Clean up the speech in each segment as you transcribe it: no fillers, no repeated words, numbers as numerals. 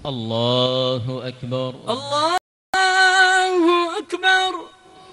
الله أكبر. الله أكبر.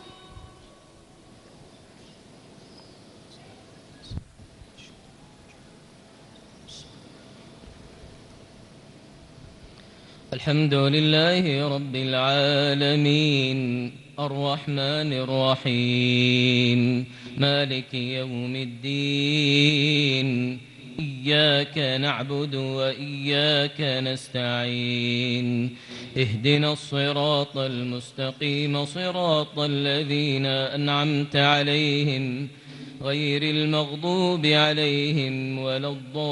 الحمد لله رب العالمين الرحمن الرحيم مالك يوم الدين إياك نعبد وإياك نستعين اهدنا الصراط المستقيم صراط الذين أنعمت عليهم غير المغضوب عليهم ولا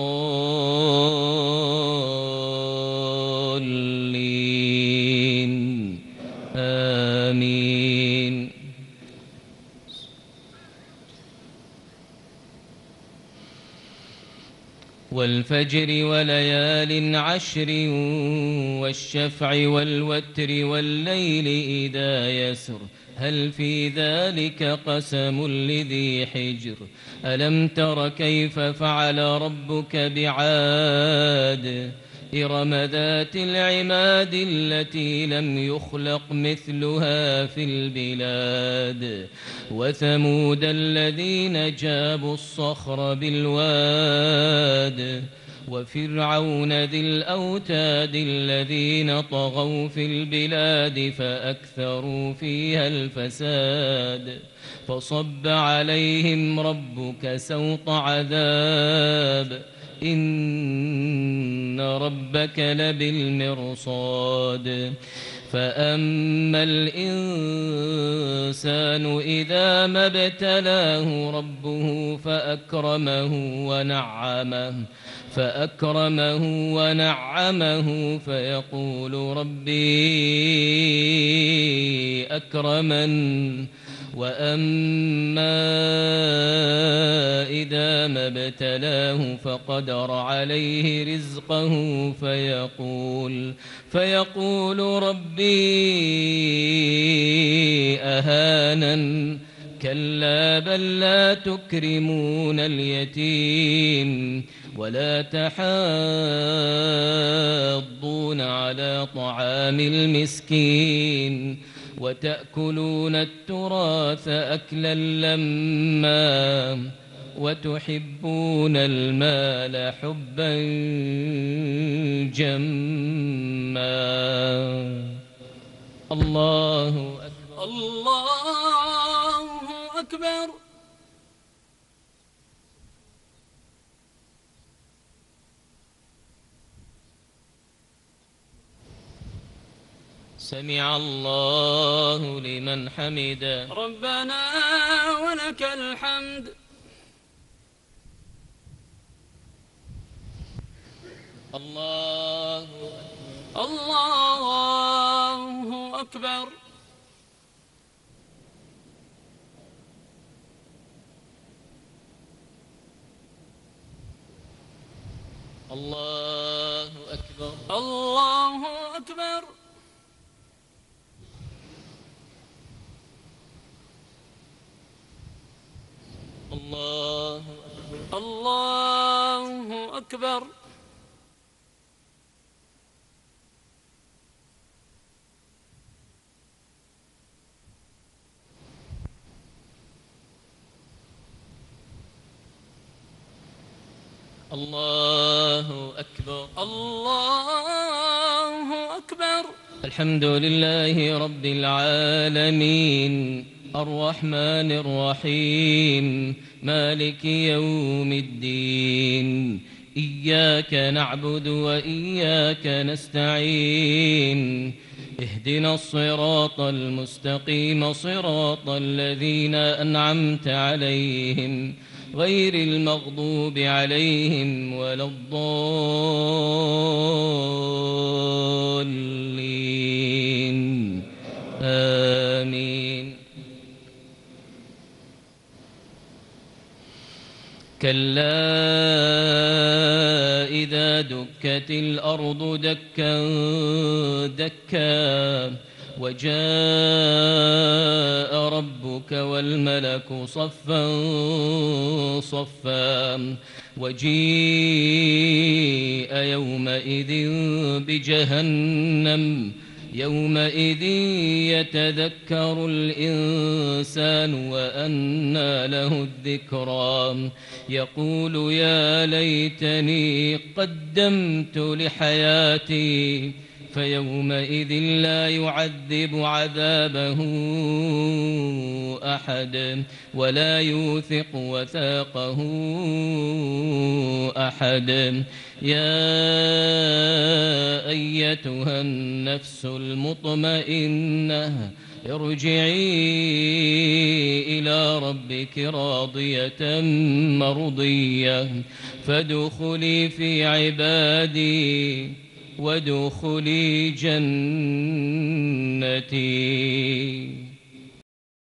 الضالين آمين. والفجر وليال عشر والشفع والوتر والليل إذا يسر هل في ذلك قسم لذي حجر ألم تر كيف فعل ربك بعاد إرم ذات العماد التي لم يخلق مثلها في البلاد وثمود الذين جابوا الصخر بالواد وفرعون ذي الأوتاد الذين طغوا في البلاد فأكثروا فيها الفساد فصب عليهم ربك سوط عذاب إن ربك لبالمرصاد فأما الإنسان إذا ما ابتلاه ربه فأكرمه ونعمه فيقول ربي أكرمن وأما إذا ما ابتلاه فقدر عليه رزقه فيقول ربي أهانن كلا بل لا تكرمون اليتيم ولا تحاضون على طعام المسكين وتأكلون التراث أكلا لما وتحبون المال حبا جما. الله أكبر. الله أكبر. سمع الله لمن حمده. ربنا ولك الحمد. الله أكبر. الله أكبر. الله أكبر. الله أكبر. الله أكبر. الله أكبر. الله أكبر. الحمد لله رب العالمين الرحمن الرحيم مالك يوم الدين إياك نعبد وإياك نستعين اهدنا الصراط المستقيم صراط الذين أنعمت عليهم غير المغضوب عليهم ولا الضالين آمين. كلا إذا دكت الأرض دكا دكا وجاء ربك والملك صفا صفا وجيء يومئذ بجهنم يومئذ يتذكر الإنسان وأنى له الذكرى يقول يا ليتني قدمت لحياتي فيومئذ لا يعذب عذابه أحد ولا يوثق وثاقه أحد يا أيتها النفس المطمئنة ارجعي إلى ربك راضية مرضية فادخلي في عبادي وادخلي جنتي.